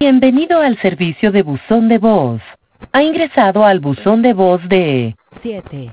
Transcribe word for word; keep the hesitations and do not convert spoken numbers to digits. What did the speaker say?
Bienvenido al servicio de buzón de voz. Ha ingresado al buzón de voz de siete